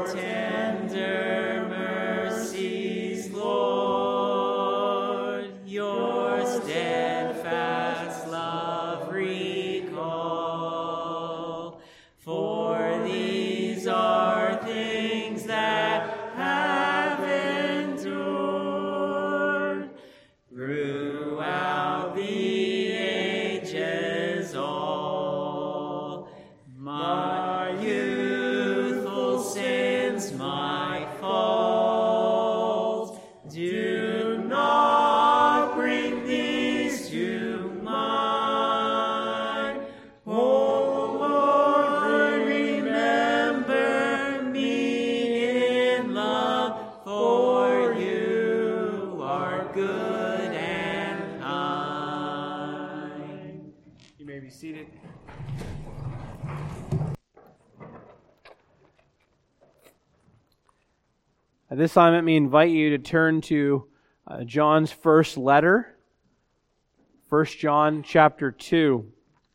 tender mercies, Lord, your steadfast love recall. For these are things that have endured throughout the ages all. My youthful sins, my faults, do not bring these to mind. Oh Lord, remember me in love, for you are good and kind. You may be seated. At this time, let me invite you to turn to John's first letter, 1 John chapter 2.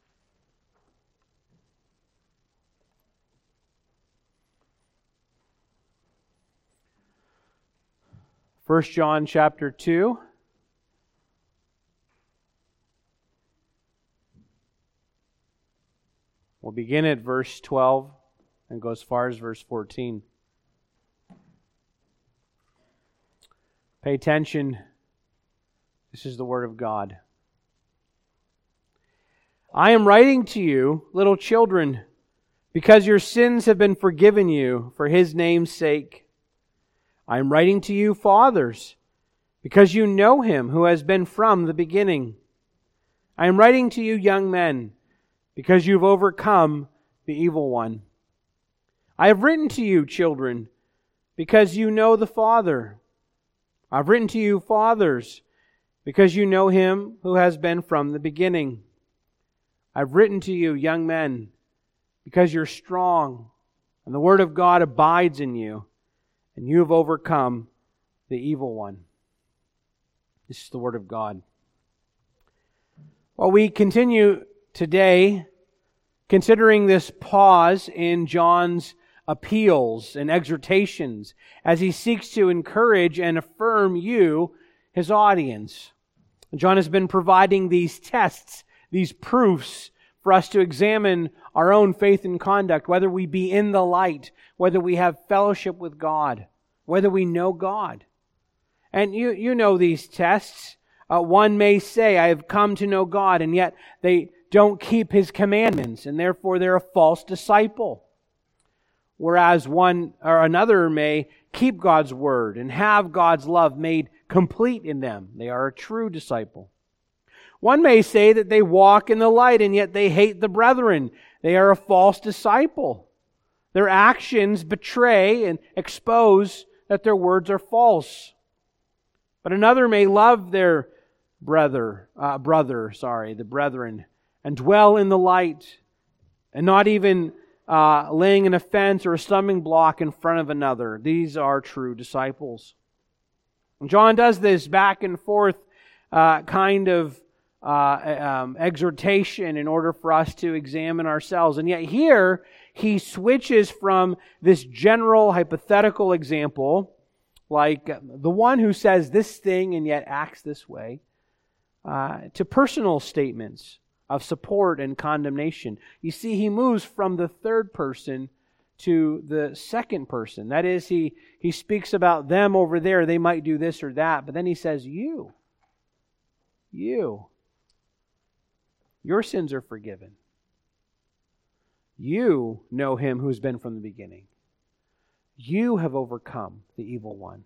First John chapter 2. We'll begin at verse 12 and go as far as verse 14. Pay attention. This is the Word of God. I am writing to you, little children, because your sins have been forgiven you for His name's sake. I am writing to you, fathers, because you know Him who has been from the beginning. I am writing to you, young men, because you've overcome the evil one. I have written to you, children, because you know the Father. I've written to you, fathers, because you know Him who has been from the beginning. I've written to you, young men, because you're strong, and the Word of God abides in you, and you have overcome the evil one. This is the Word of God. Well, we continue today considering this pause in John's appeals and exhortations as he seeks to encourage and affirm you, his audience. John has been providing these tests, these proofs for us to examine our own faith and conduct, whether we be in the light, whether we have fellowship with God, whether we know God. And you know these tests. One may say, I have come to know God, and yet they don't keep His commandments, and therefore they're a false disciple. Whereas one or another may keep God's word and have God's love made complete in them. They are a true disciple. One may say that they walk in the light and yet they hate the brethren. They are a false disciple. Their actions betray and expose that their words are false. But another may love their the brethren, and dwell in the light, and not even laying an offense or a stumbling block in front of another. These are true disciples. And John does this back and forth exhortation in order for us to examine ourselves. And yet here, he switches from this general hypothetical example, like the one who says this thing and yet acts this way, to personal statements of support and condemnation. You see, he moves from the third person to the second person. That is, he speaks about them over there. They might do this or that. But then he says, your sins are forgiven. You know Him who's been from the beginning. You have overcome the evil one.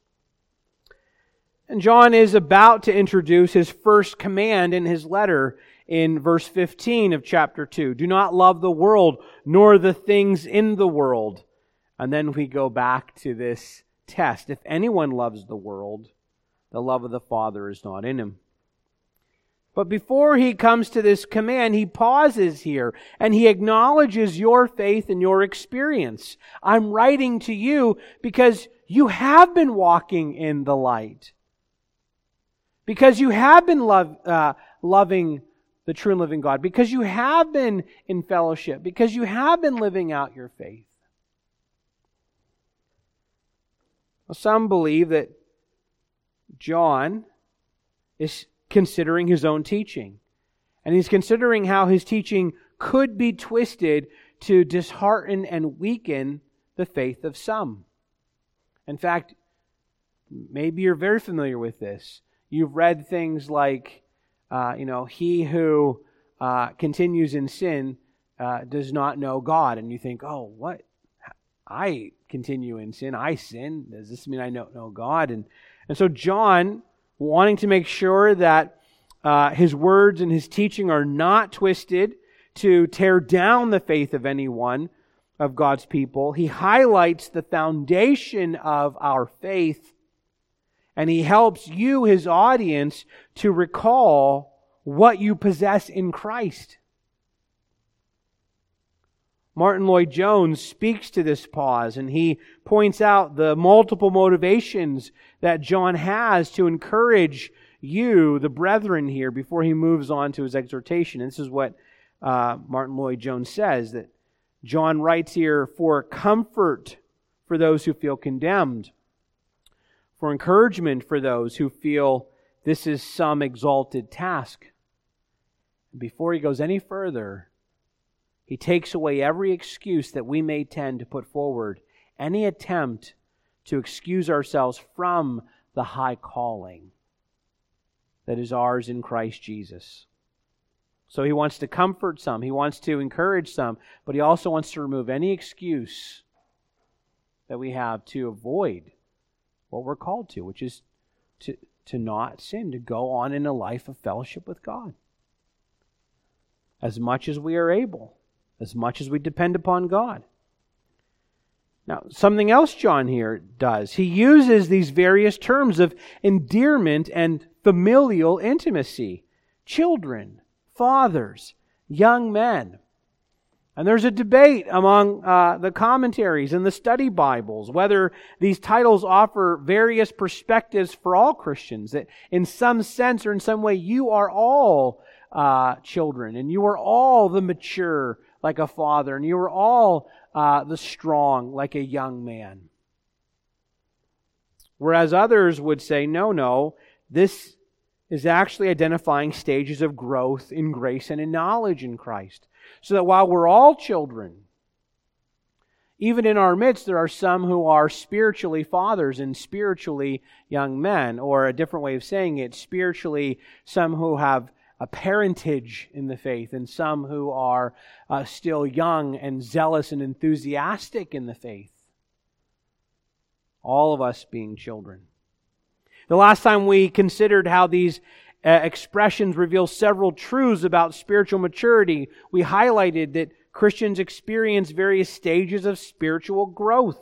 And John is about to introduce his first command in his letter in verse 15 of chapter 2. Do not love the world, nor the things in the world. And then we go back to this test. If anyone loves the world, the love of the Father is not in him. But before he comes to this command, he pauses here and he acknowledges your faith and your experience. I'm writing to you because you have been walking in the light. Because you have been loving the true and living God. Because you have been in fellowship. Because you have been living out your faith. Some believe that John is considering his own teaching. And he's considering how his teaching could be twisted to dishearten and weaken the faith of some. In fact, maybe you're very familiar with this. You've read things like, he who continues in sin does not know God. And you think, oh, what? I continue in sin. I sin. Does this mean I don't know God? And so John, wanting to make sure that his words and his teaching are not twisted to tear down the faith of anyone of God's people, he highlights the foundation of our faith, and he helps you, his audience, to recall what you possess in Christ. Martin Lloyd-Jones speaks to this pause, and he points out the multiple motivations that John has to encourage you, the brethren here, before he moves on to his exhortation. And this is what Martin Lloyd-Jones says, that John writes here, for comfort for those who feel condemned, for encouragement for those who feel this is some exalted task. Before he goes any further, he takes away every excuse that we may tend to put forward, any attempt to excuse ourselves from the high calling that is ours in Christ Jesus. So he wants to comfort some, he wants to encourage some, but he also wants to remove any excuse that we have to avoid what we're called to, which is to not sin, to go on in a life of fellowship with God. As much as we are able, as much as we depend upon God. Now, something else John here does, he uses these various terms of endearment and familial intimacy. Children, fathers, young men. And there's a debate among the commentaries and the study Bibles whether these titles offer various perspectives for all Christians, that in some sense or in some way you are all children, and you are all the mature like a father, and you are all the strong like a young man. Whereas others would say, no, this is actually identifying stages of growth in grace and in knowledge in Christ. So that while we're all children, even in our midst there are some who are spiritually fathers and spiritually young men, or a different way of saying it, spiritually some who have a parentage in the faith, and some who are still young and zealous and enthusiastic in the faith. All of us being children. The last time we considered how these expressions reveal several truths about spiritual maturity, we highlighted that Christians experience various stages of spiritual growth.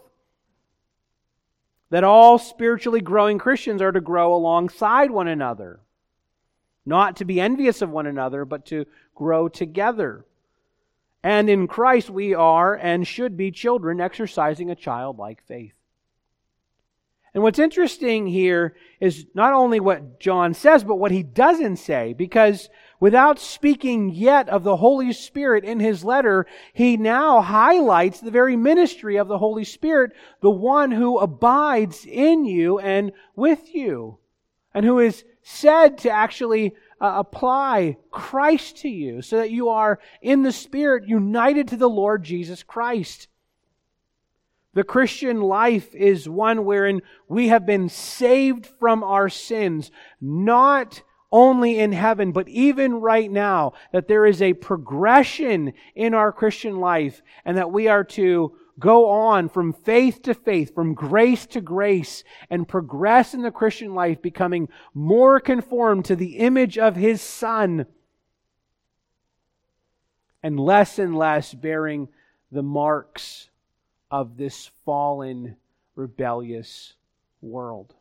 That all spiritually growing Christians are to grow alongside one another. Not to be envious of one another, but to grow together. And in Christ we are and should be children exercising a childlike faith. And what's interesting here is not only what John says, but what he doesn't say. Because without speaking yet of the Holy Spirit in his letter, he now highlights the very ministry of the Holy Spirit, the one who abides in you and with you, and who is said to actually apply Christ to you, so that you are in the Spirit united to the Lord Jesus Christ. The Christian life is one wherein we have been saved from our sins, not only in heaven, but even right now, that there is a progression in our Christian life, and that we are to go on from faith to faith, from grace to grace, and progress in the Christian life, becoming more conformed to the image of His Son, and less bearing the marks of this fallen, rebellious world.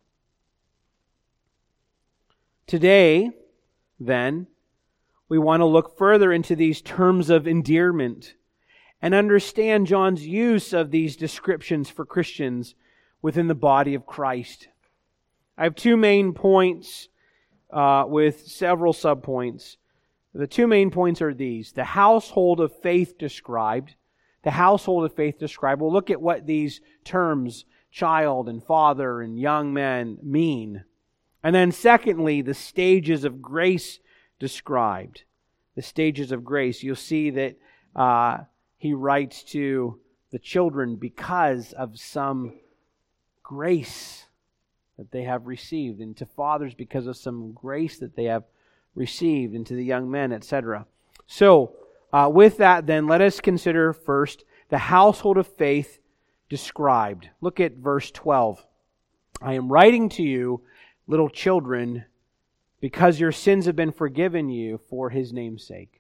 Today, then, we want to look further into these terms of endearment and understand John's use of these descriptions for Christians within the body of Christ. I have two main points with several subpoints. The two main points are these: the household of faith described. The household of faith described. We'll look at what these terms child and father and young men mean? And then secondly, the stages of grace described. The stages of grace. You'll see that he writes to the children because of some grace that they have received, and to fathers because of some grace that they have received, and to the young men, etc. So, with that then, let us consider first the household of faith described. Look at verse 12. I am writing to you, little children, because your sins have been forgiven you for His name's sake.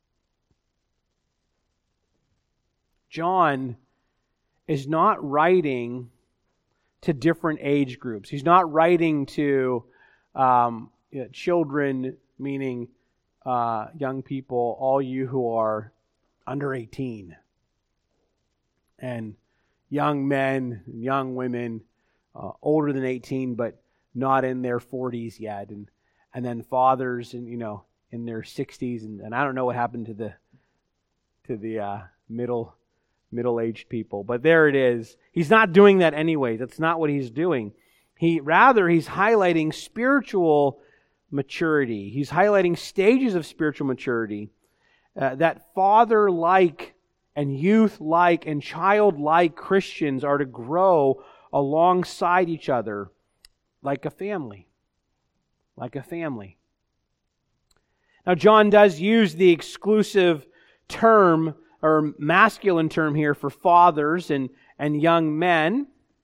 John is not writing to different age groups. He's not writing to children, meaning young people, all you who are under 18, and young men, and young women, older than 18 but not in their 40s yet, and then fathers, and in their 60s, and I don't know what happened to the middle-aged people, but there it is. He's not doing that anyway. That's not what he's doing. He's highlighting spiritual maturity. He's highlighting stages of spiritual maturity that father-like and youth-like and child-like Christians are to grow alongside each other like a family. Like a family. Now, John does use the exclusive term or masculine term here for fathers and young men.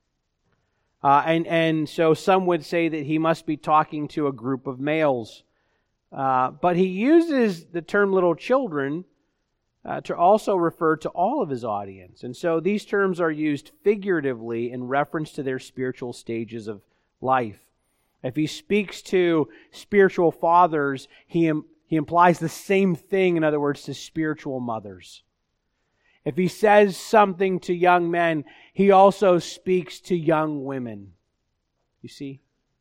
And so some would say that he must be talking to a group of males. But he uses the term little children to also refer to all of his audience. And so these terms are used figuratively in reference to their spiritual stages of life. If he speaks to spiritual fathers, he implies the same thing, in other words, to spiritual mothers. If he says something to young men, he also speaks to young women. You see?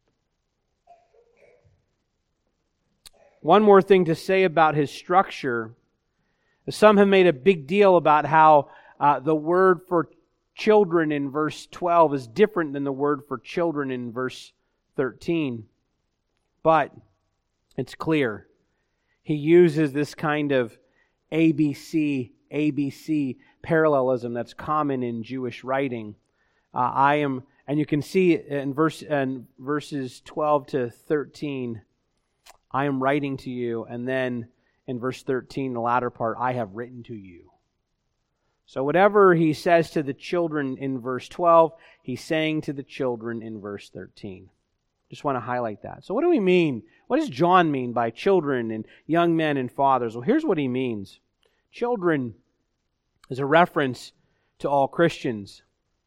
One more thing to say about his structure. Some have made a big deal about how the word for children in verse 12 is different than the word for children in verse 13. But it's clear. He uses this kind of ABC parallelism that's common in Jewish writing. And you can see in verses 12 to 13, I am writing to you, and then in verse 13, the latter part, I have written to you. So whatever he says to the children in verse 12, he's saying to the children in verse 13. Just want to highlight that. So what do we mean? What does John mean by children and young men and fathers? Well, here's what he means. Children is a reference to all Christians.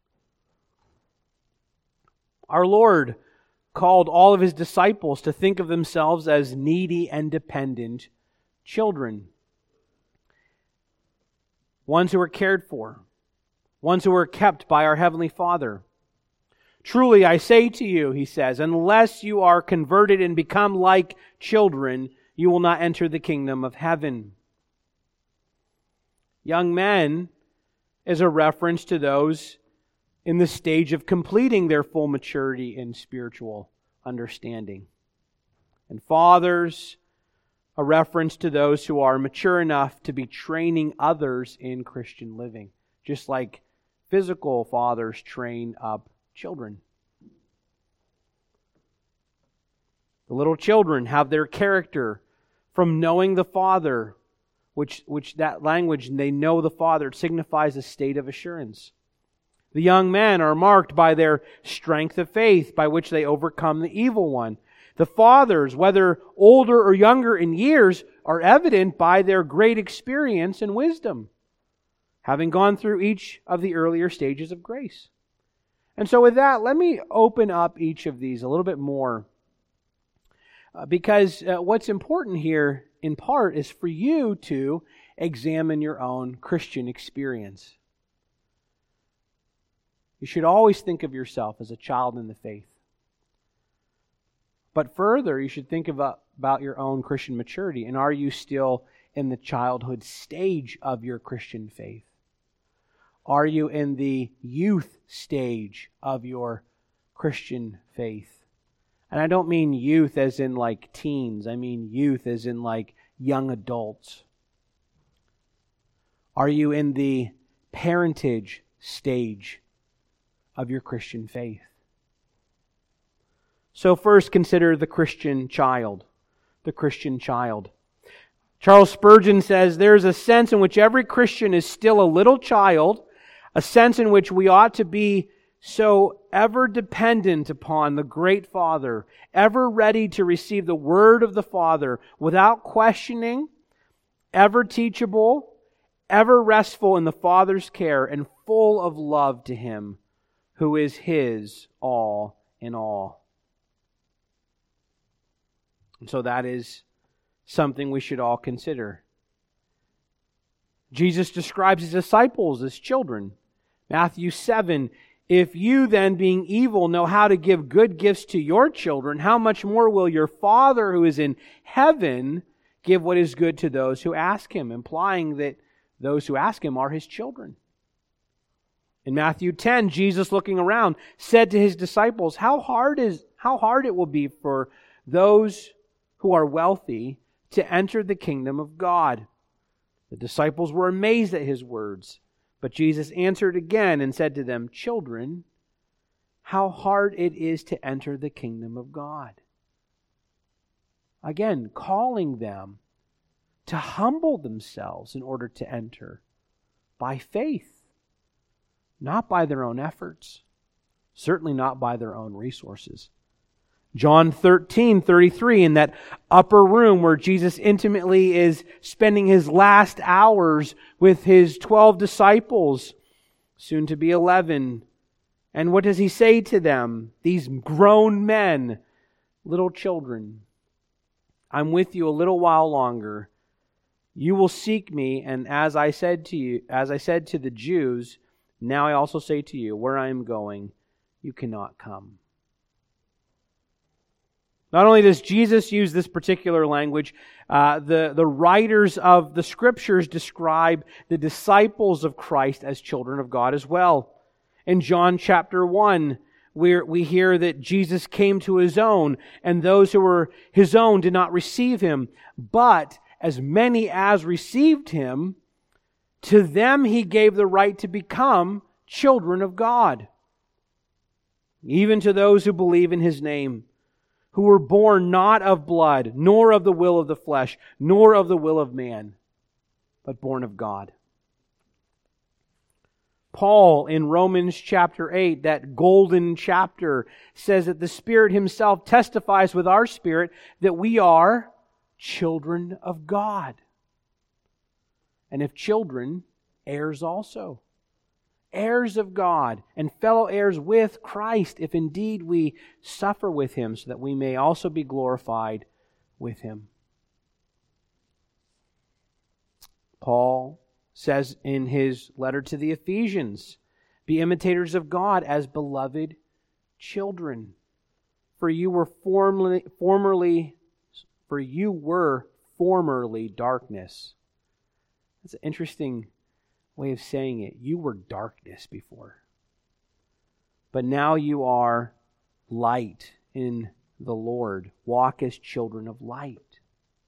Our Lord called all of His disciples to think of themselves as needy and dependent children. Ones who are cared for. Ones who are kept by our Heavenly Father. Truly, I say to you, he says, unless you are converted and become like children, you will not enter the kingdom of heaven. Young men is a reference to those in the stage of completing their full maturity in spiritual understanding. And fathers, a reference to those who are mature enough to be training others in Christian living, just like physical fathers train up children. The little children have their character from knowing the Father, which that language, they know the Father, it signifies a state of assurance. The young men are marked by their strength of faith, by which they overcome the evil one. The fathers, whether older or younger in years, are evident by their great experience and wisdom, having gone through each of the earlier stages of grace. And so with that, let me open up each of these a little bit more. Because what's important here, in part, is for you to examine your own Christian experience. You should always think of yourself as a child in the faith. But further, you should think about your own Christian maturity. And are you still in the childhood stage of your Christian faith? Are you in the youth stage of your Christian faith? And I don't mean youth as in like teens. I mean youth as in like young adults. Are you in the parentage stage of your Christian faith? So first, consider the Christian child. The Christian child. Charles Spurgeon says, "There is a sense in which every Christian is still a little child, a sense in which we ought to be so ever dependent upon the great Father, ever ready to receive the word of the Father without questioning, ever teachable, ever restful in the Father's care, and full of love to Him who is His all in all." And so that is something we should all consider. Jesus describes His disciples as children. Matthew 7, "If you then, being evil, know how to give good gifts to your children, how much more will your Father who is in heaven give what is good to those who ask Him?" Implying that those who ask Him are His children. In Matthew 10, Jesus, looking around, said to His disciples, how hard it will be for those who are wealthy to enter the kingdom of God. The disciples were amazed at His words. But Jesus answered again and said to them, "Children, how hard it is to enter the kingdom of God." Again, calling them to humble themselves in order to enter by faith, not by their own efforts, certainly not by their own resources. John 13:33, in that upper room where Jesus intimately is spending His last hours with His 12 disciples, soon to be 11. And what does He say to them? These grown men, "Little children, I'm with you a little while longer. You will seek me, and as I said to the Jews, now I also say to you, where I am going, you cannot come." Not only does Jesus use this particular language, the writers of the Scriptures describe the disciples of Christ as children of God as well. In John chapter 1, we hear that Jesus came to His own, and those who were His own did not receive Him. But as many as received Him, to them He gave the right to become children of God, even to those who believe in His name, who were born not of blood, nor of the will of the flesh, nor of the will of man, but born of God. Paul, in Romans chapter 8, that golden chapter, says that the Spirit Himself testifies with our spirit that we are children of God. And if children, heirs also. Heirs of God and fellow heirs with Christ, if indeed we suffer with Him, so that we may also be glorified with Him. Paul says in his letter to the Ephesians, "Be imitators of God as beloved children. For you were formerly darkness." That's an interesting way of saying it. You were darkness before, but now you are light in the Lord. Walk as children of light.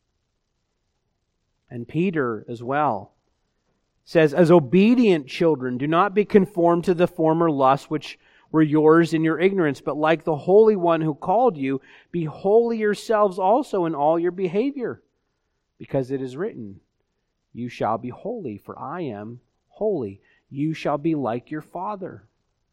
And Peter as well says, "As obedient children, do not be conformed to the former lusts which were yours in your ignorance, but like the Holy One who called you, be holy yourselves also in all your behavior, because it is written, you shall be holy, for I am holy. You shall be like your Father."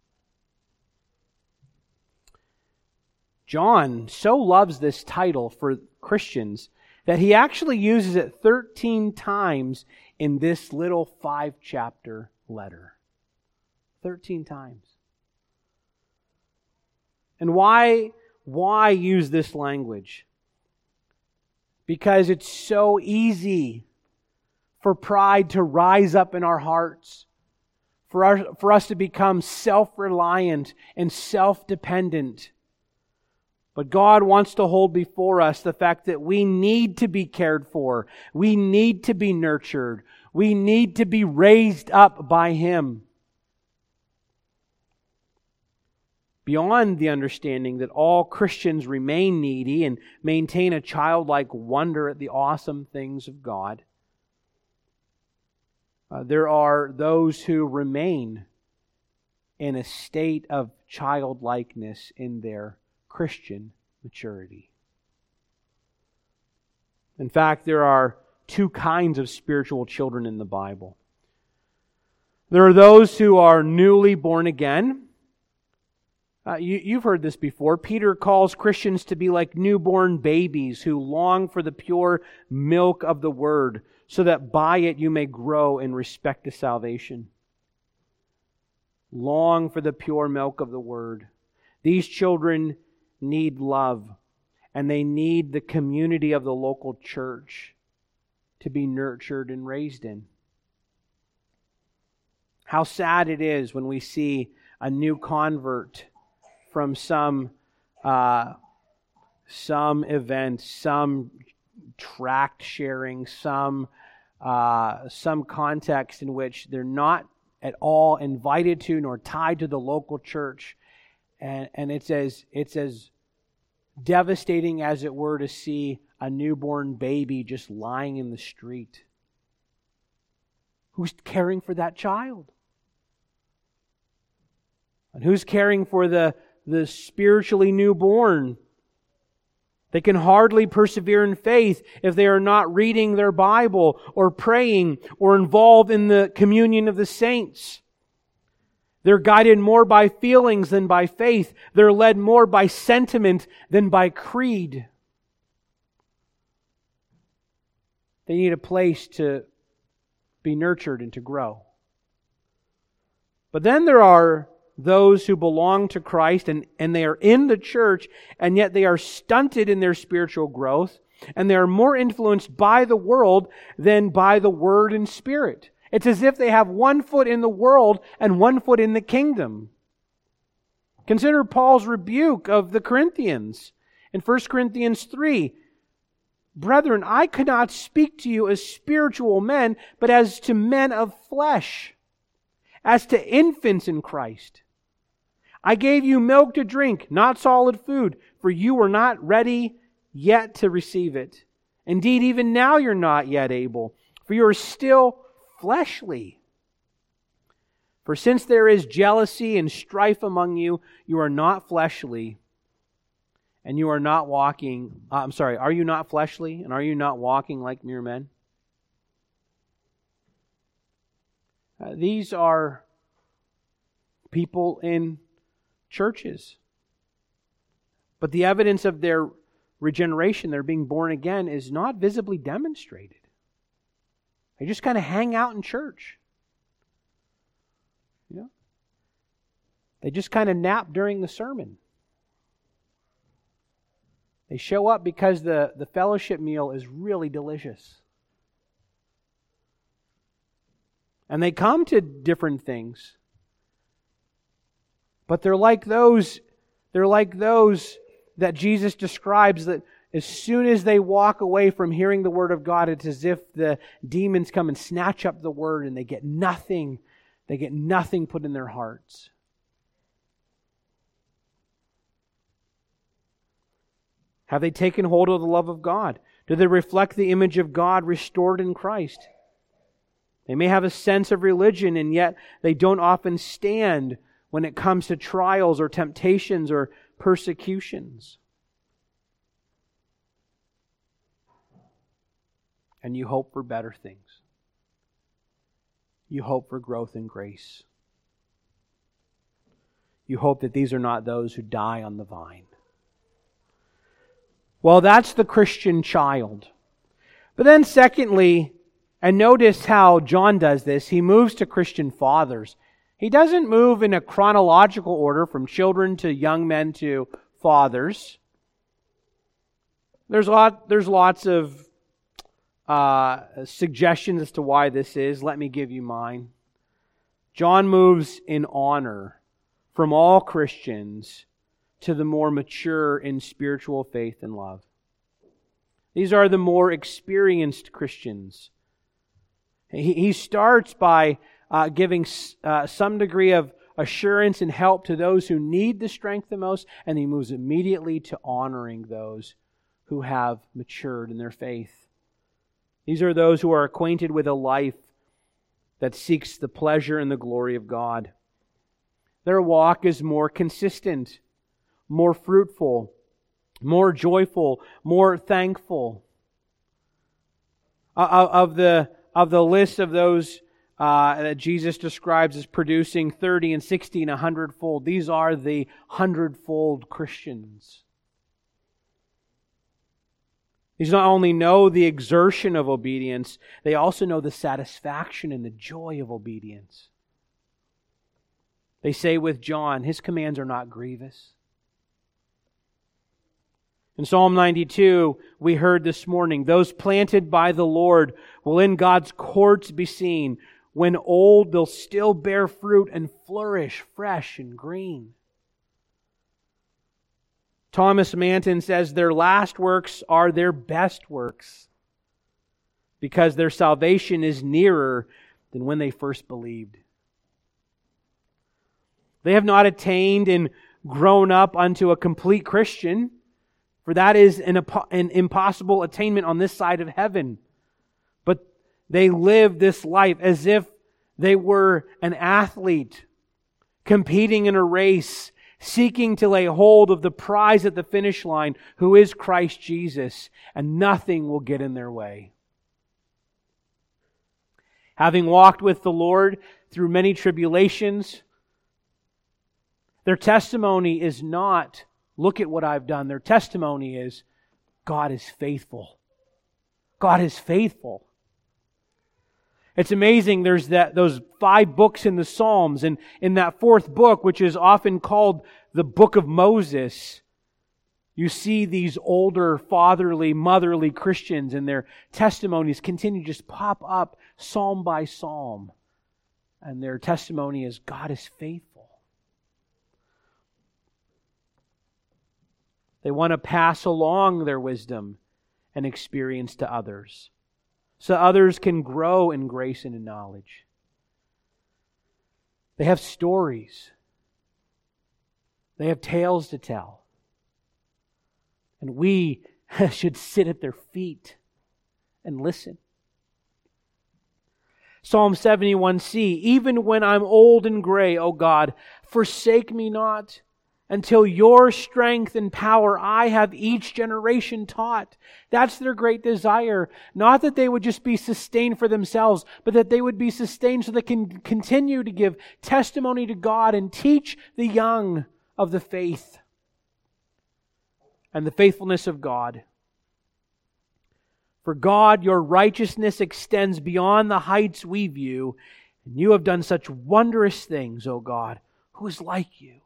John so loves this title for Christians that he actually uses it 13 times in this little 5-chapter letter. 13 times. And why use this language? Because it's so easy for pride to rise up in our hearts, for us to become self-reliant and self-dependent. But God wants to hold before us the fact that we need to be cared for. We need to be nurtured. We need to be raised up by Him. beyond the understanding that all Christians remain needy and maintain a childlike wonder at the awesome things of God, there are those who remain in a state of childlikeness in their Christian maturity. In fact, there are two kinds of spiritual children in the Bible. There are those who are newly born again. You've heard this before. Peter calls Christians to be like newborn babies who long for the pure milk of the Word, so that by it you may grow in respect to salvation. Long for the pure milk of the Word. These children need love, and they need the community of the local church to be nurtured and raised in. How sad it is when we see a new convert from some event, some tract sharing, some context in which they're not at all invited to nor tied to the local church, and it's as devastating as it were to see a newborn baby just lying in the street. Who's caring for that child? And who's caring for the spiritually newborn? They can hardly persevere in faith if they are not reading their Bible or praying or involved in the communion of the saints. They're guided more by feelings than by faith. They're led more by sentiment than by creed. They need a place to be nurtured and to grow. But then there are those who belong to Christ and they are in the church, and yet they are stunted in their spiritual growth, and they are more influenced by the world than by the Word and Spirit. It's as if they have one foot in the world and one foot in the kingdom. Consider Paul's rebuke of the Corinthians in 1 Corinthians 3. Brethren, I could not speak to you as spiritual men, but as to men of flesh, as to infants in Christ. I gave you milk to drink, not solid food, for you were not ready yet to receive it. Indeed, even now you're not yet able, for you are still fleshly. For since there is jealousy and strife among you, you are not fleshly, and you are not walking... are you not fleshly, and are you not walking like mere men? These are people in churches. But the evidence of their regeneration, their being born again, is not visibly demonstrated. They just kind of hang out in church. You know? They just kind of nap during the sermon. They show up because the fellowship meal is really delicious. And they come to different things. But they're like those that Jesus describes, that as soon as they walk away from hearing the Word of God, it's as if the demons come and snatch up the Word and they get nothing put in their hearts. Have they taken hold of the love of God? Do they reflect the image of God restored in Christ? They may have a sense of religion, and yet they don't often stand when it comes to trials or temptations or persecutions. And you hope for better things. You hope for growth in grace. You hope that these are not those who die on the vine. Well, that's the Christian child. But then secondly, and notice how John does this, he moves to Christian fathers. He doesn't move in a chronological order from children to young men to fathers. There's lots of suggestions as to why this is. Let me give you mine. John moves in honor from all Christians to the more mature in spiritual faith and love. These are the more experienced Christians. He starts by giving some degree of assurance and help to those who need the strength the most, and He moves immediately to honoring those who have matured in their faith. These are those who are acquainted with a life that seeks the pleasure and the glory of God. Their walk is more consistent, more fruitful, more joyful, more thankful. Of the list of those that Jesus describes as producing 30 and 60 and 100-fold, these are the 100-fold Christians. These not only know the exertion of obedience, they also know the satisfaction and the joy of obedience. They say with John, His commands are not grievous. In Psalm 92, we heard this morning, those planted by the Lord will in God's courts be seen. When old, they'll still bear fruit and flourish fresh and green. Thomas Manton says their last works are their best works because their salvation is nearer than when they first believed. They have not attained and grown up unto a complete Christian, for that is an impossible attainment on this side of heaven. But they live this life as if they were an athlete competing in a race, seeking to lay hold of the prize at the finish line, who is Christ Jesus, and nothing will get in their way. Having walked with the Lord through many tribulations, their testimony is not, look at what I've done. Their testimony is, God is faithful. God is faithful. It's amazing, there's those 5 books in the Psalms, and in that 4th book, which is often called the Book of Moses, you see these older, fatherly, motherly Christians, and their testimonies continue to just pop up psalm by psalm. And their testimony is, God is faithful. They want to pass along their wisdom and experience to others, so others can grow in grace and in knowledge. They have stories. They have tales to tell. And we should sit at their feet and listen. Psalm 71c, even when I'm old and gray, O God, forsake me not, until your strength and power I have each generation taught. That's their great desire. Not that they would just be sustained for themselves, but that they would be sustained so they can continue to give testimony to God and teach the young of the faith and the faithfulness of God. For God, your righteousness extends beyond the heights we view, and you have done such wondrous things, O God. Who is like you?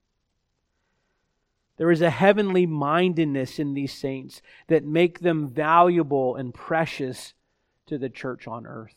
There is a heavenly mindedness in these saints that make them valuable and precious to the church on earth.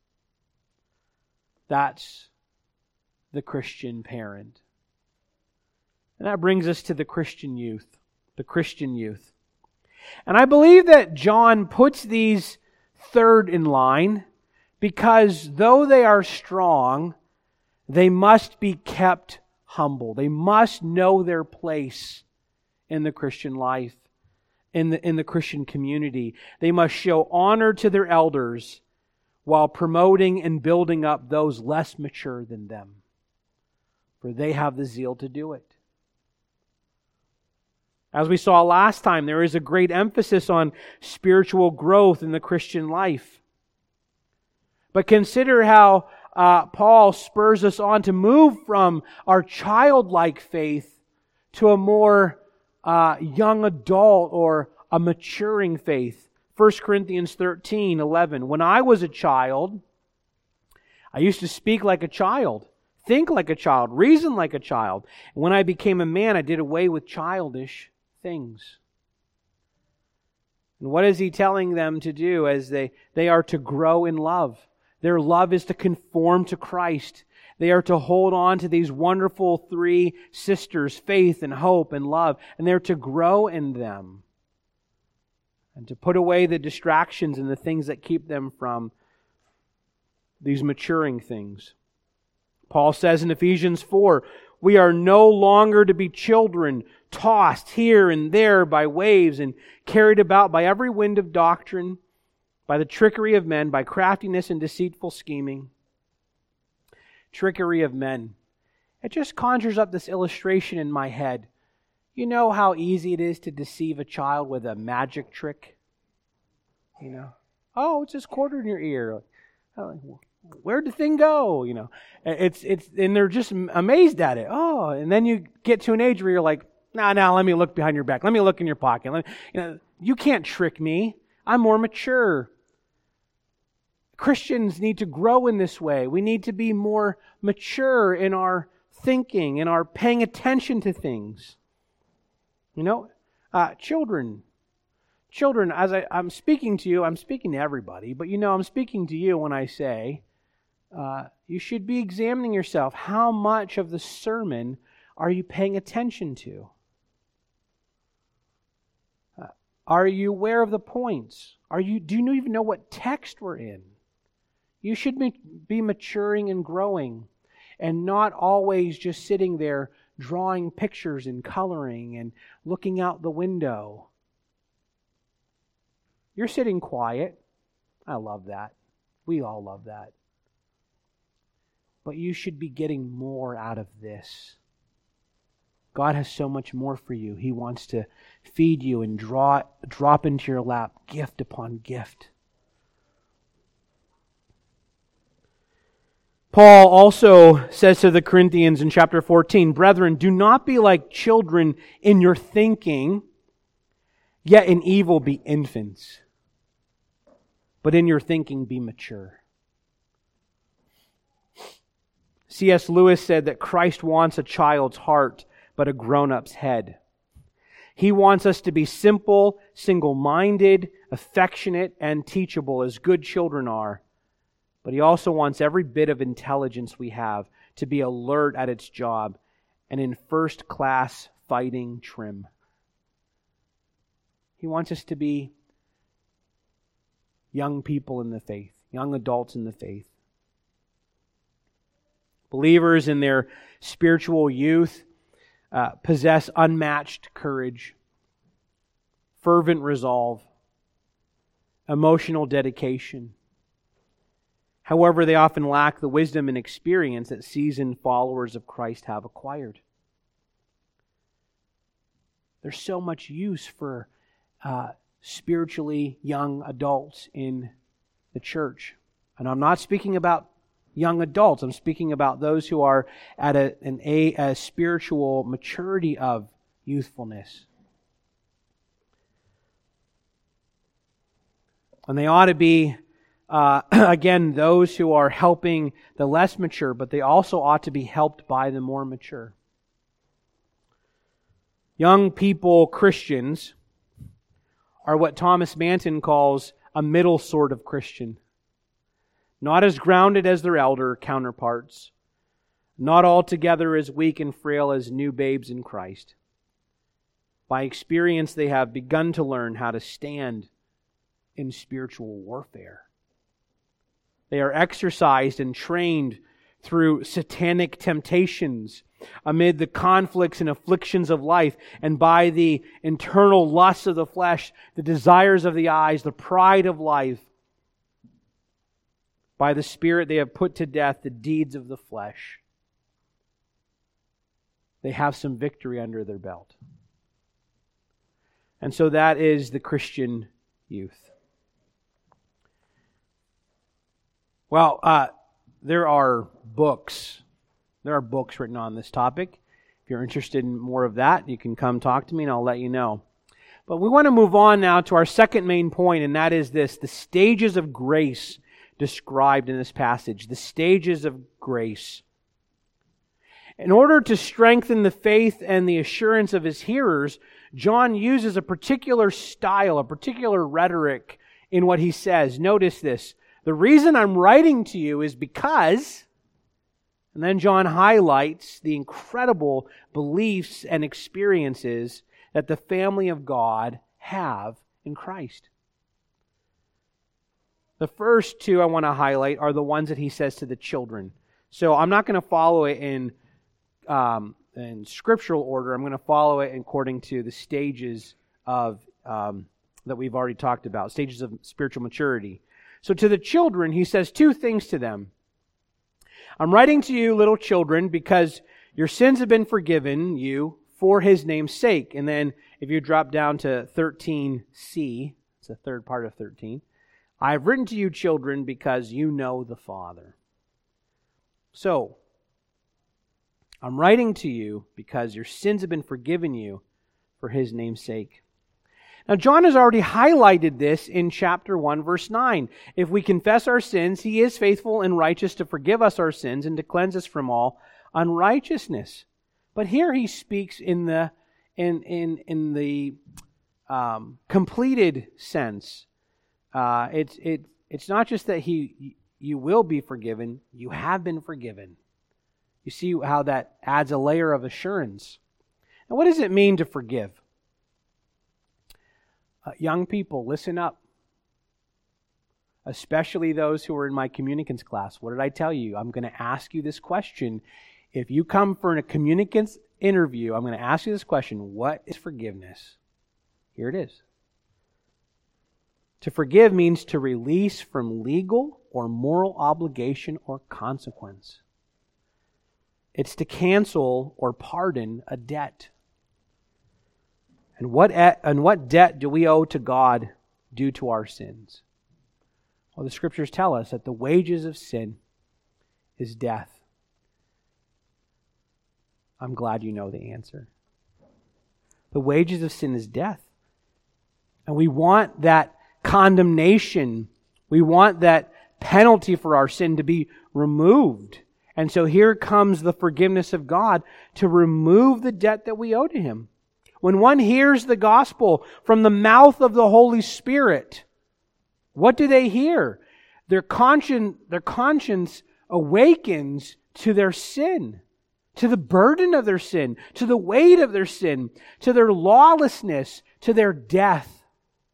That's the Christian parent. And that brings us to the Christian youth. The Christian youth. And I believe that John puts these third in line because though they are strong, they must be kept humble. They must know their place in the Christian life, in the Christian community. They must show honor to their elders while promoting and building up those less mature than them, for they have the zeal to do it. As we saw last time, there is a great emphasis on spiritual growth in the Christian life. But consider how Paul spurs us on to move from our childlike faith to a more young adult or a maturing faith. 1 Corinthians 13:11. When I was a child, I used to speak like a child, think like a child, reason like a child. And when I became a man, I did away with childish things. And what is he telling them to do as they are to grow in love? Their love is to conform to Christ. They are to hold on to these wonderful 3 sisters, faith and hope and love, and they're to grow in them and to put away the distractions and the things that keep them from these maturing things. Paul says in Ephesians 4, we are no longer to be children, tossed here and there by waves and carried about by every wind of doctrine, by the trickery of men, by craftiness and deceitful scheming. Trickery of men. It just conjures up this illustration in my head. You know how easy it is to deceive a child with a magic trick? You know, oh, it's just quarter in your ear. Where'd the thing go? You know, it's and they're just amazed at it. Oh, and then you get to an age where you're like, nah, let me look behind your back. Let me look in your pocket. You can't trick me. I'm more mature. Christians need to grow in this way. We need to be more mature in our thinking, in our paying attention to things. You know, children, as I'm speaking to you, I'm speaking to everybody, but I'm speaking to you when I say, you should be examining yourself. How much of the sermon are you paying attention to? Are you aware of the points? Do you even know what text we're in? You should be maturing and growing and not always just sitting there drawing pictures and coloring and looking out the window. You're sitting quiet. I love that. We all love that. But you should be getting more out of this. God has so much more for you. He wants to feed you and drop into your lap gift upon gift. Paul also says to the Corinthians in chapter 14, brethren, do not be like children in your thinking, yet in evil be infants, but in your thinking be mature. C.S. Lewis said that Christ wants a child's heart, but a grown-up's head. He wants us to be simple, single-minded, affectionate, and teachable as good children are. But He also wants every bit of intelligence we have to be alert at its job and in first-class fighting trim. He wants us to be young people in the faith, young adults in the faith. Believers in their spiritual youth possess unmatched courage, fervent resolve, emotional dedication. However, they often lack the wisdom and experience that seasoned followers of Christ have acquired. There's so much use for spiritually young adults in the church. And I'm not speaking about young adults. I'm speaking about those who are at a spiritual maturity of youthfulness. And they ought to be again, those who are helping the less mature, but they also ought to be helped by the more mature. Young people, Christians, are what Thomas Manton calls a middle sort of Christian. Not as grounded as their elder counterparts, not altogether as weak and frail as new babes in Christ. By experience, they have begun to learn how to stand in spiritual warfare. They are exercised and trained through satanic temptations, amid the conflicts and afflictions of life, and by the internal lusts of the flesh, the desires of the eyes, the pride of life. By the Spirit they have put to death the deeds of the flesh. They have some victory under their belt. And so that is the Christian youth. Well, there are books. There are books written on this topic. If you're interested in more of that, you can come talk to me and I'll let you know. But we want to move on now to our second main point, and that is this: the stages of grace described in this passage. The stages of grace. In order to strengthen the faith and the assurance of his hearers, John uses a particular style, a particular rhetoric in what he says. Notice this. The reason I'm writing to you is because, and then John highlights the incredible beliefs and experiences that the family of God have in Christ. The first two I want to highlight are the ones that he says to the children. So I'm not going to follow it in scriptural order. I'm going to follow it according to the stages of that we've already talked about, stages of spiritual maturity. So to the children, he says two things to them. I'm writing to you, little children, because your sins have been forgiven you for His name's sake. And then if you drop down to 13c, it's the third part of 13, I have written to you, children, because you know the Father. So, I'm writing to you because your sins have been forgiven you for His name's sake. Now, John has already highlighted this in chapter 1, verse 9. If we confess our sins, He is faithful and righteous to forgive us our sins and to cleanse us from all unrighteousness. But here he speaks in the completed sense. It's not just that you will be forgiven, you have been forgiven. You see how that adds a layer of assurance. Now, what does it mean to forgive? Young people, listen up. Especially those who are in my communicants class. What did I tell you? I'm going to ask you this question. If you come for a communicants interview, I'm going to ask you this question. What is forgiveness? Here it is. To forgive means to release from legal or moral obligation or consequence. It's to cancel or pardon a debt. And what debt do we owe to God due to our sins? Well, the Scriptures tell us that the wages of sin is death. I'm glad you know the answer. The wages of sin is death. And we want that condemnation. We want that penalty for our sin to be removed. And so here comes the forgiveness of God to remove the debt that we owe to Him. When one hears the gospel from the mouth of the Holy Spirit, what do they hear? Their conscience awakens to their sin, to the burden of their sin, to the weight of their sin, to their lawlessness, to their death.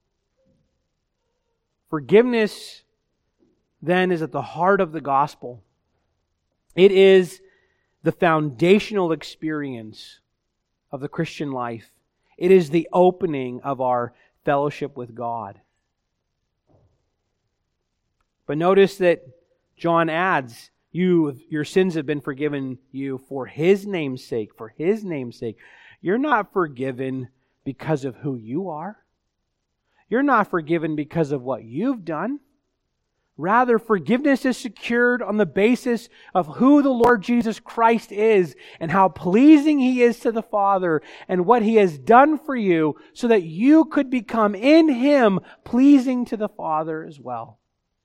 Forgiveness then is at the heart of the gospel. It is the foundational experience of the Christian life. It is the opening of our fellowship with God. But notice that John adds, your sins have been forgiven you for His name's sake, for His name's sake. You're not forgiven because of who you are. You're not forgiven because of what you've done. Rather, forgiveness is secured on the basis of who the Lord Jesus Christ is and how pleasing He is to the Father and what He has done for you so that you could become in Him pleasing to the Father as well.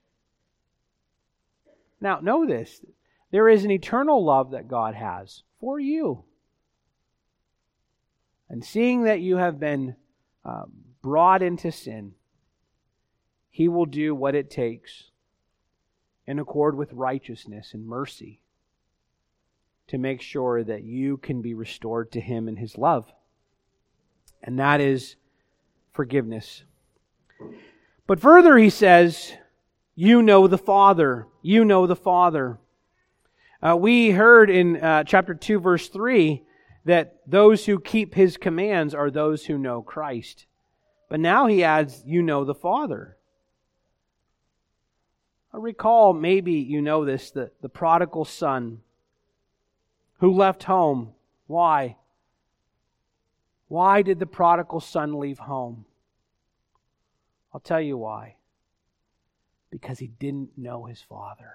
Now, know this. There is an eternal love that God has for you. And seeing that you have been brought into sin, He will do what it takes in accord with righteousness and mercy to make sure that you can be restored to Him in His love. And that is forgiveness. But further he says, you know the Father. You know the Father. We heard in chapter 2, verse 3, that those who keep His commands are those who know Christ. But now he adds, you know the Father. I recall, maybe you know this, the prodigal son who left home. Why? Why did the prodigal son leave home? I'll tell you why. Because he didn't know his father.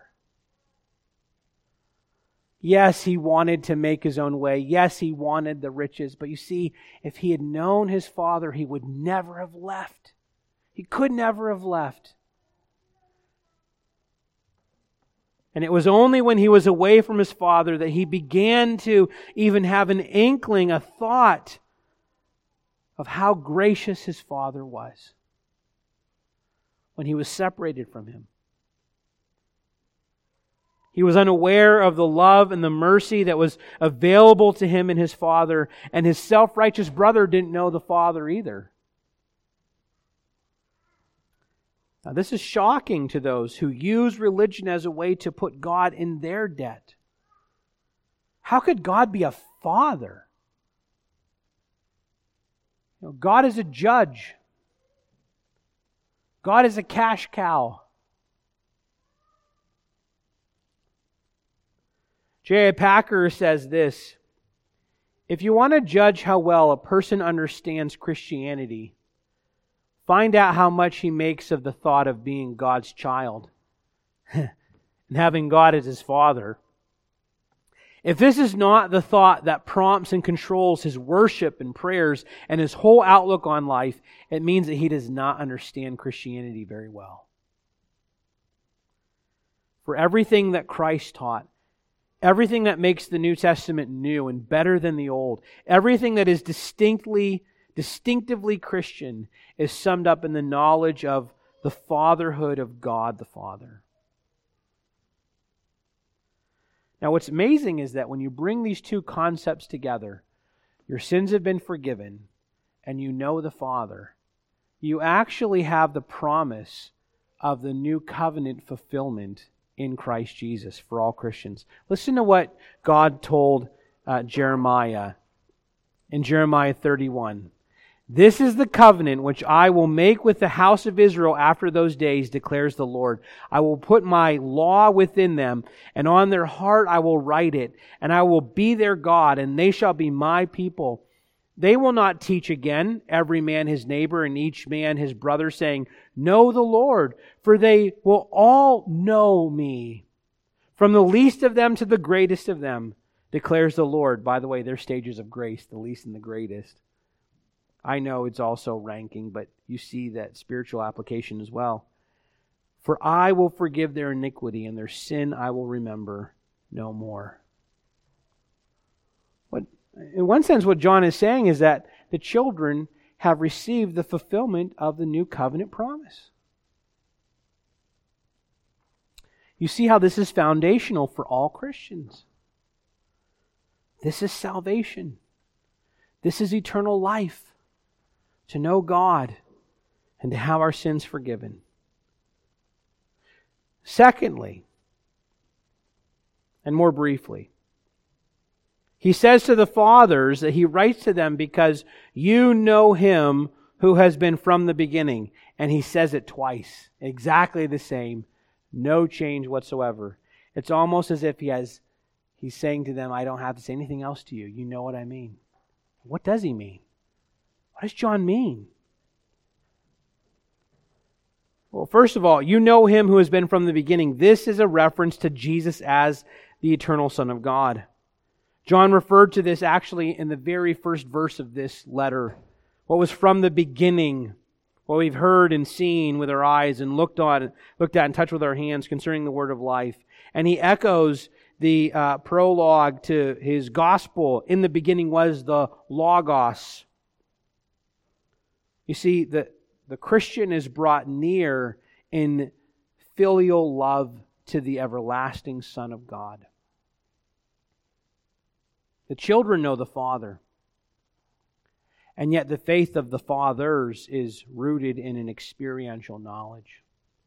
Yes, he wanted to make his own way. Yes, he wanted the riches. But you see, if he had known his father, he would never have left. He could never have left. And it was only when he was away from his father that he began to even have an inkling, a thought of how gracious his father was when he was separated from him. He was unaware of the love and the mercy that was available to him and his father, and his self-righteous brother didn't know the Father either. Now, this is shocking to those who use religion as a way to put God in their debt. How could God be a father? God is a judge. God is a cash cow. J.I. Packer says this: if you want to judge how well a person understands Christianity, find out how much he makes of the thought of being God's child and having God as his father. If this is not the thought that prompts and controls his worship and prayers and his whole outlook on life, it means that he does not understand Christianity very well. For everything that Christ taught, everything that makes the New Testament new and better than the Old, everything that is distinctively Christian is summed up in the knowledge of the fatherhood of God the Father. Now, what's amazing is that when you bring these two concepts together, your sins have been forgiven and you know the Father, you actually have the promise of the new covenant fulfillment in Christ Jesus for all Christians. Listen to what God told Jeremiah in Jeremiah 31. This is the covenant which I will make with the house of Israel after those days, declares the Lord. I will put my law within them, and on their heart I will write it, and I will be their God, and they shall be my people. They will not teach again, every man his neighbor and each man his brother, saying, know the Lord, for they will all know me, from the least of them to the greatest of them, declares the Lord. By the way, there's stages of grace, the least and the greatest. I know it's also ranking, but you see that spiritual application as well. For I will forgive their iniquity, and their sin I will remember no more. In one sense, what John is saying is that the children have received the fulfillment of the new covenant promise. You see how this is foundational for all Christians. This is salvation. This is eternal life. To know God and to have our sins forgiven. Secondly, and more briefly, he says to the fathers that he writes to them because you know him who has been from the beginning. And he says it twice. Exactly the same. No change whatsoever. It's almost as if he's saying to them, I don't have to say anything else to you. You know what I mean. What does he mean? What does John mean? Well, first of all, you know him who has been from the beginning. This is a reference to Jesus as the eternal Son of God. John referred to this actually in the very first verse of this letter. What was from the beginning, what we've heard and seen with our eyes and looked at and touched with our hands concerning the word of life. And he echoes the prologue to his gospel. In the beginning was the Logos. You see, the Christian is brought near in filial love to the everlasting Son of God. The children know the Father. And yet the faith of the fathers is rooted in an experiential knowledge.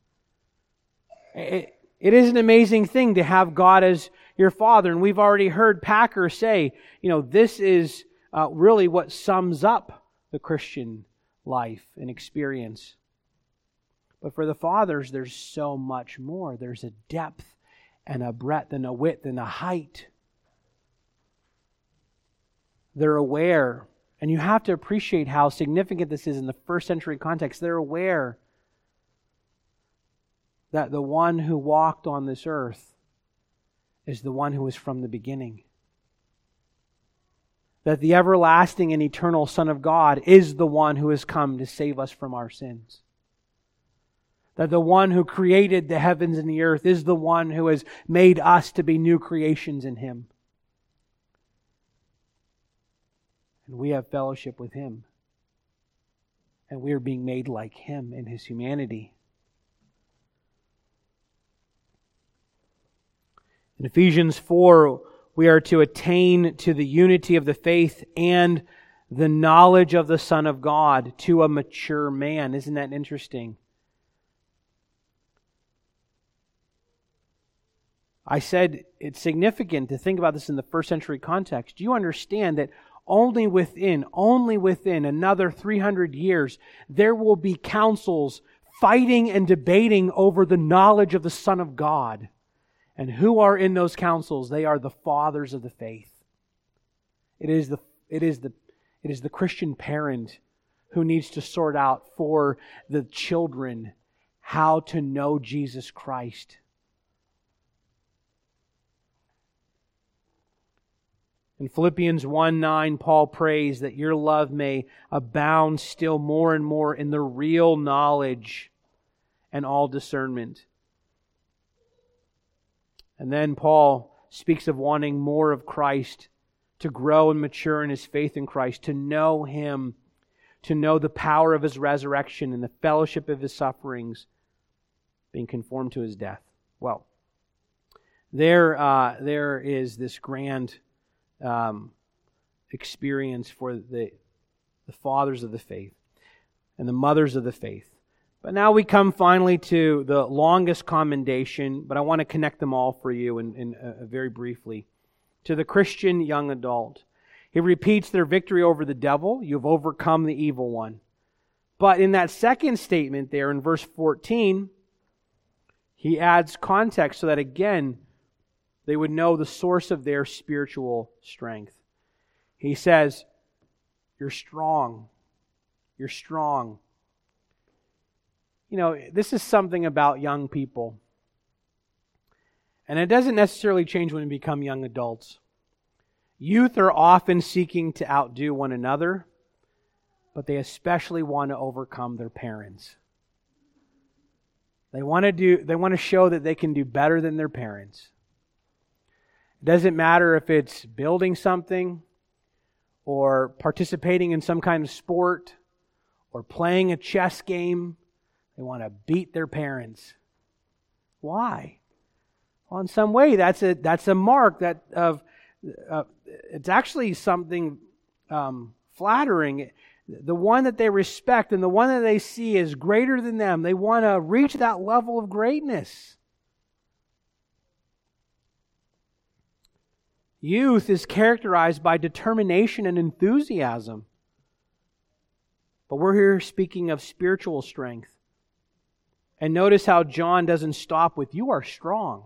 It is an amazing thing to have God as your Father. And we've already heard Packer say, this is really what sums up the Christian life and experience. But for the fathers, there's so much more. There's a depth and a breadth and a width and a height. They're aware, and you have to appreciate how significant this is in the first century context. They're aware that the one who walked on this earth is the one who was from the beginning. That the everlasting and eternal Son of God is the one who has come to save us from our sins. That the one who created the heavens and the earth is the one who has made us to be new creations in Him. And we have fellowship with Him. And we are being made like Him in His humanity. In Ephesians 4, we are to attain to the unity of the faith and the knowledge of the Son of God to a mature man. Isn't that interesting? I said it's significant to think about this in the first century context. Do you understand that only within another 300 years, there will be councils fighting and debating over the knowledge of the Son of God? And who are in those councils? They are the fathers of the faith. It is the Christian parent who needs to sort out for the children how to know Jesus Christ. In Philippians 1:9, Paul prays that your love may abound still more and more in the real knowledge and all discernment. And then Paul speaks of wanting more of Christ, to grow and mature in his faith in Christ, to know Him, to know the power of His resurrection and the fellowship of His sufferings, being conformed to His death. Well, there is this grand experience for the fathers of the faith and the mothers of the faith. But now we come finally to the longest commendation, but I want to connect them all for you in very briefly. To the Christian young adult. He repeats their victory over the devil. You've overcome the evil one. But in that second statement there in verse 14, he adds context so that again, they would know the source of their spiritual strength. He says, you're strong. You're strong. You know, this is something about young people. And it doesn't necessarily change when we become young adults. Youth are often seeking to outdo one another, but they especially want to overcome their parents. They want to show that they can do better than their parents. It doesn't matter if it's building something or participating in some kind of sport or playing a chess game. They want to beat their parents. Why? Well, in some way, that's a mark that of it's actually something flattering. The one that they respect and the one that they see as greater than them, they want to reach that level of greatness. Youth is characterized by determination and enthusiasm. But we're here speaking of spiritual strength. And notice how John doesn't stop with, you are strong.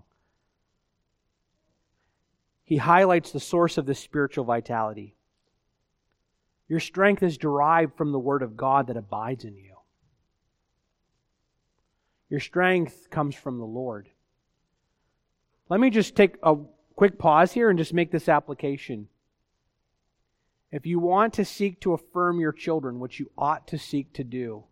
He highlights the source of this spiritual vitality. Your strength is derived from the Word of God that abides in you. Your strength comes from the Lord. Let me just take a quick pause here and just make this application. If you want to seek to affirm your children, which you ought to seek to do,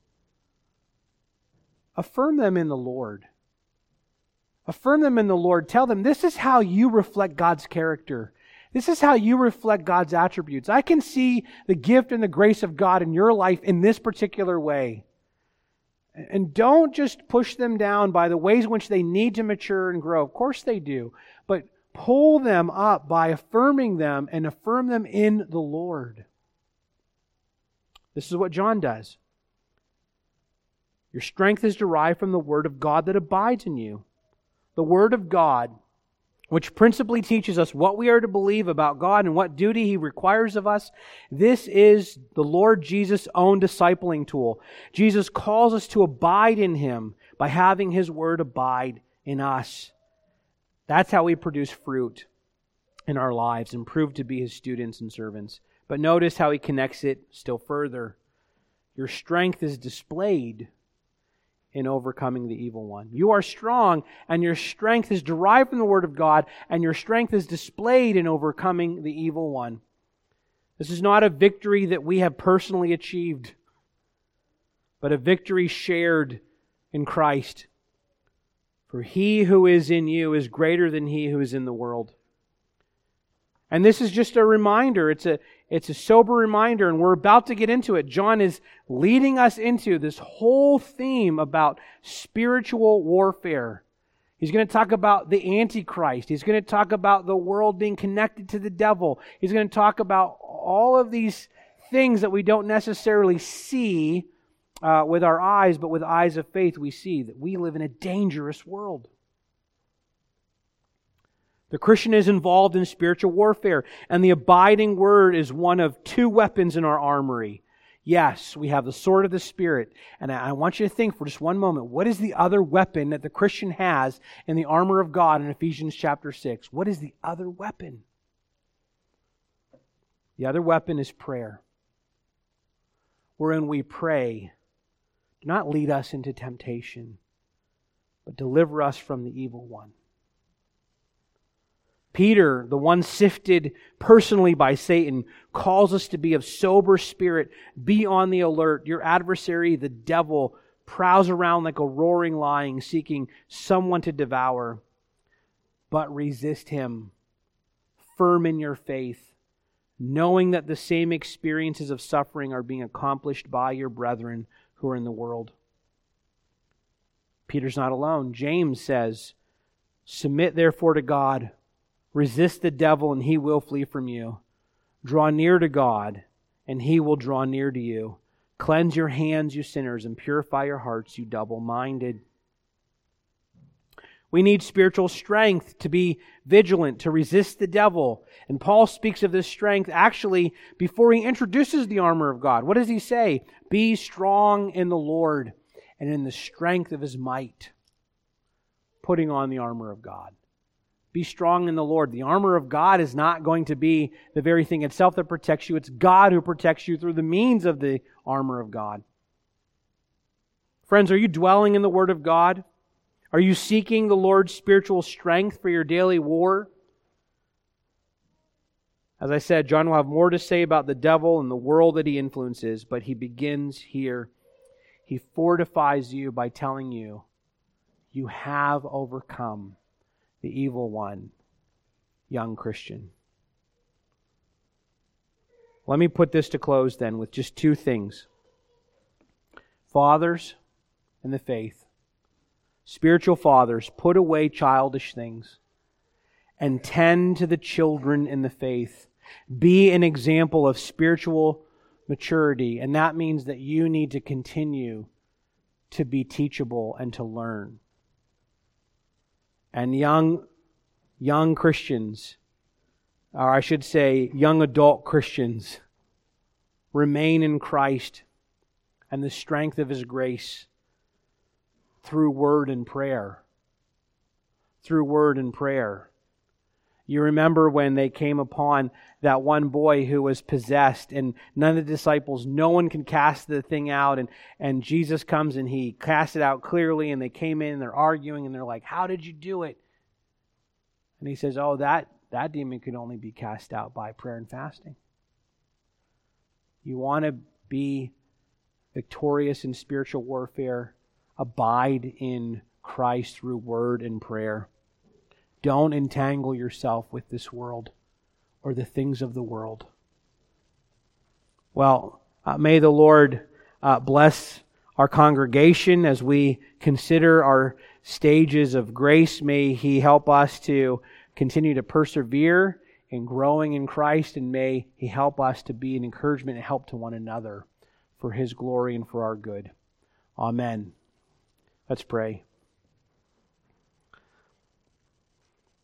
affirm them in the Lord. Affirm them in the Lord. Tell them, this is how you reflect God's character. This is how you reflect God's attributes. I can see the gift and the grace of God in your life in this particular way. And don't just push them down by the ways in which they need to mature and grow. Of course they do. But pull them up by affirming them and affirm them in the Lord. This is what John does. Your strength is derived from the Word of God that abides in you. The Word of God, which principally teaches us what we are to believe about God and what duty He requires of us. This is the Lord Jesus' own discipling tool. Jesus calls us to abide in Him by having His Word abide in us. That's how we produce fruit in our lives and prove to be His students and servants. But notice how He connects it still further. Your strength is displayed in overcoming the evil one. You are strong, and your strength is derived from the Word of God, and your strength is displayed in overcoming the evil one. This is not a victory that we have personally achieved, but a victory shared in Christ. For He who is in you is greater than he who is in the world. And this is just a reminder. It's a sober reminder, and we're about to get into it. John is leading us into this whole theme about spiritual warfare. He's going to talk about the Antichrist. He's going to talk about the world being connected to the devil. He's going to talk about all of these things that we don't necessarily see with our eyes, but with eyes of faith we see that we live in a dangerous world. The Christian is involved in spiritual warfare, and the abiding word is one of two weapons in our armory. Yes, we have the sword of the Spirit, and I want you to think for just one moment, what is the other weapon that the Christian has in the armor of God in Ephesians chapter 6? What is the other weapon? The other weapon is prayer, wherein we pray, do not lead us into temptation, but deliver us from the evil one. Peter, the one sifted personally by Satan, calls us to be of sober spirit. Be on the alert. Your adversary, the devil, prowls around like a roaring lion, seeking someone to devour. But resist him, firm in your faith, knowing that the same experiences of suffering are being accomplished by your brethren who are in the world. Peter's not alone. James says, submit therefore to God. Resist the devil, and he will flee from you. Draw near to God, and he will draw near to you. Cleanse your hands, you sinners, and purify your hearts, you double-minded. We need spiritual strength to be vigilant, to resist the devil. And Paul speaks of this strength actually before he introduces the armor of God. What does he say? Be strong in the Lord and in the strength of His might. Putting on the armor of God. Be strong in the Lord. The armor of God is not going to be the very thing itself that protects you. It's God who protects you through the means of the armor of God. Friends, are you dwelling in the Word of God? Are you seeking the Lord's spiritual strength for your daily war? As I said, John will have more to say about the devil and the world that he influences, but he begins here. He fortifies you by telling you, you have overcome the evil one, young Christian. Let me put this to close then with just two things. Fathers in the faith, spiritual fathers, put away childish things and tend to the children in the faith. Be an example of spiritual maturity, and that means that you need to continue to be teachable and to learn. And young Christians, or I should say young adult Christians, remain in Christ and the strength of His grace through word and prayer. Through word and prayer. You remember when they came upon that one boy who was possessed, and none of the disciples, no one can cast the thing out, and Jesus comes and He casts it out clearly, and they came in and they're arguing and they're like, how did you do it? And He says, oh, that demon could only be cast out by prayer and fasting. You want to be victorious in spiritual warfare? Abide in Christ through word and prayer. Don't entangle yourself with this world or the things of the world. Well, may the Lord bless our congregation as we consider our stages of grace. May He help us to continue to persevere in growing in Christ, and may He help us to be an encouragement and help to one another for His glory and for our good. Amen. Let's pray.